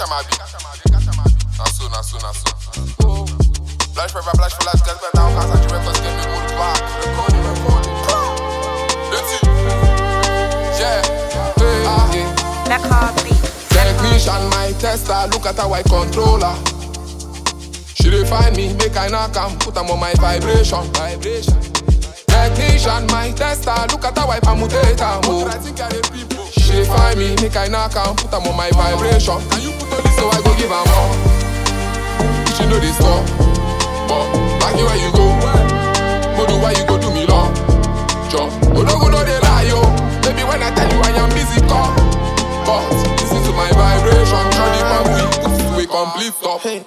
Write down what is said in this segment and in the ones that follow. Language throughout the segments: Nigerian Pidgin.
Mabi. Naso. Blush for life, get better. How can I records get me more back? Recording. Let's see. Yeah. Black Heartbeat. Technician, my tester, look at how I controller. She dey find me, make I knock am, put am on my vibration. Technician, my tester, look at how I permutate am. She dey find me, make I knock am, put am on my vibration. Can you put on this so I go give am more? She know this stop, but back you where you go. Modu why you go do me long? Jump, Odogo no dey lie yo. Baby when I tell you I am busy, come. But listen to my vibration, turn it on we put it to a complete stop. Hey.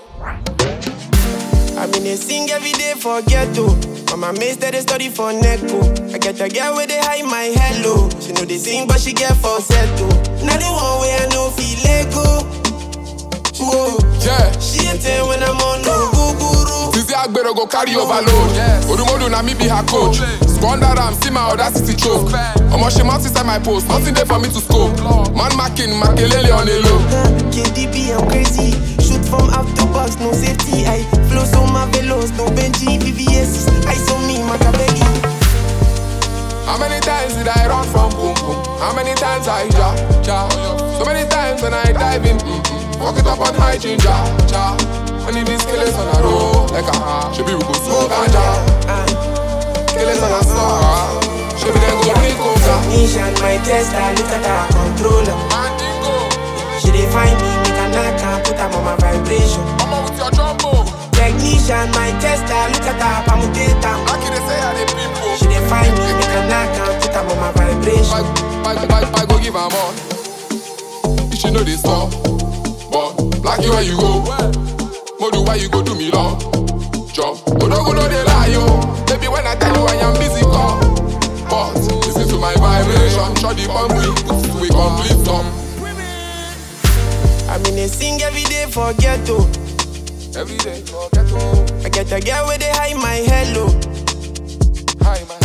I mean they sing every day for ghetto. Mama mates that they study for Neko. I get a girl where they hide my hello. She know they sing but she get falsetto. Now the one way I know feel Lego. Whoa. Yeah. She ain't tell when I'm on no guru. Tizi Agbero go carry overload. Odumodu na me be her coach. Squander am, see my audacity choke. Omo she mount inside my post, nothing there for me to scope. Man marking, Makelele on a low. KDB, I'm crazy. Shoot from out the box, no safety. I flow so marvelous, no Benji, VVS. I saw me, Machiavelli. How many times did I run from boom boom? How many times I ja? So many times when I dive in, walk it up on high ginger, ja. And if it's killers on a roll, like a should be we go smoke and ja. Killers on a star, should be then go drink coca. Technician, my tester, look at her controller. She dey find me, make a knock and put her on my vibration. Come on with your jumbo. Technician, my tester, look at her permutator. Like they say are the people. She dey find me, make a knock and put her on my vibration. I go give her more. She know this stuff, but like you where you go. Modu why you go do me long? Jump, Odogo no dey lie yo. Baby when I tell you I am busy, come. But listen to my vibration, shut the bomb we put it to a complete stop. I mean they sing every day for ghetto. Every day for ghetto. I get a girl where they hide my hello. Hi man.